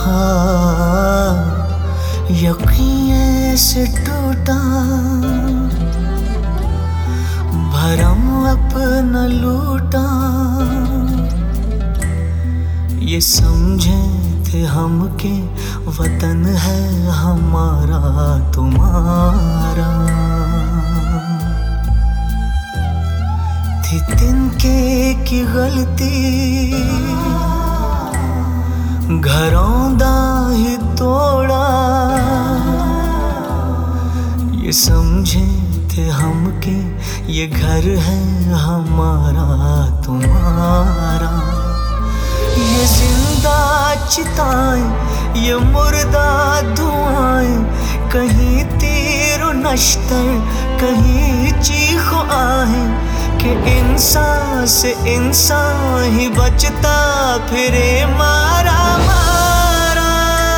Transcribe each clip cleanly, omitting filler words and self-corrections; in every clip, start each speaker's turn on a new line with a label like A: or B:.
A: हाँ, यकीन ऐसे टूटा, भरम अपना लूटा। ये समझे थे हम के वतन है हमारा तुम्हारा। थी तिनके की गलती, घरों दा ही तोड़ा। ये समझे थे हम के ये घर है हमारा तुम्हारा। ये जिंदा चिताएं, ये मुर्दा धुआएं, कहीं तीर नश्तर, कहीं चीखो आहें, कि इंसान से इंसान ही बचता फिरे मारा मारा।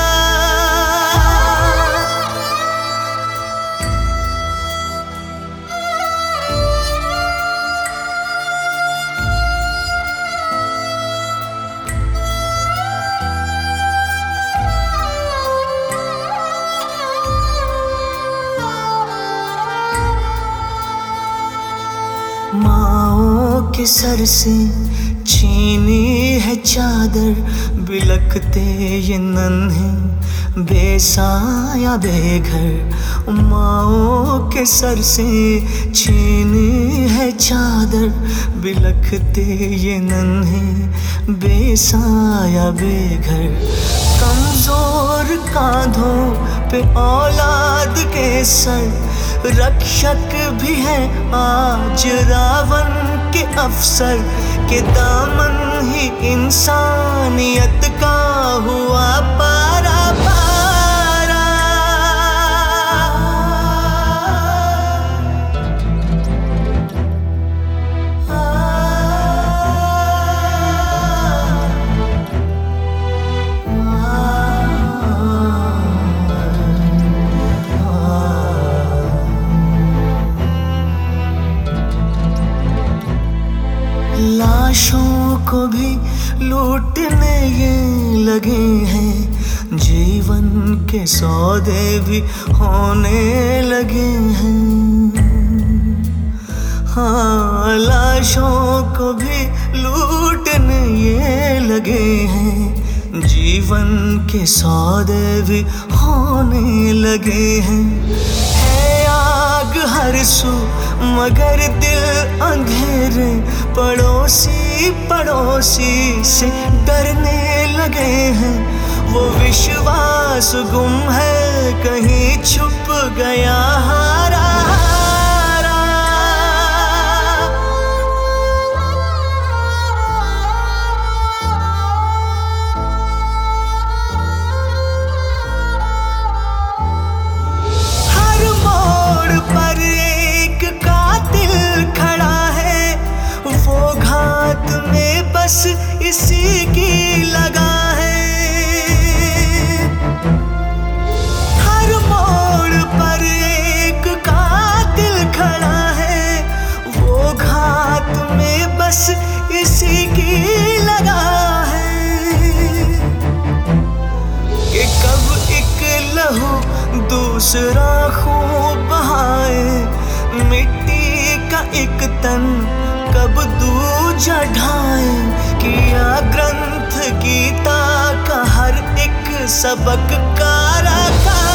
A: माओ के सर से छीनी है चादर, बिलखते ये नन्हे बेसाया बेघर। माओ के सर से छीनी है चादर, बिलखते ये नन्हे बेसाया बेघर। कमजोर कांधों पे औलाद के सर, रक्षक भी है आज रावण के अफसर, के दामन ही इंसानियत का हुआ पारा पारा। लाशों को भी लूटने ये लगे हैं, जीवन के सौदे भी होने लगे हैं। हाँ, लाशों को भी लूटने ये लगे हैं, जीवन के सौदे भी होने लगे हैं। है आग हर सू मगर दिल अंधेरे, पड़ोसी पड़ोसी से डरने लगे हैं। वो विश्वास गुम है कहीं छुप गया हारा हारा। हर मोड़ पर एक कातिल खड़ा है, वो घात में बस इसी की लगा है। हर मोड़ पर एक कातिल खड़ा है, वो घात में बस इसी की लगा है। कि कब एक लहू दूसरा खून बहाए, मिट्टी का एक तन कब दूजा ढाए। किया ग्रंथ गीता का हर एक सबक कारा।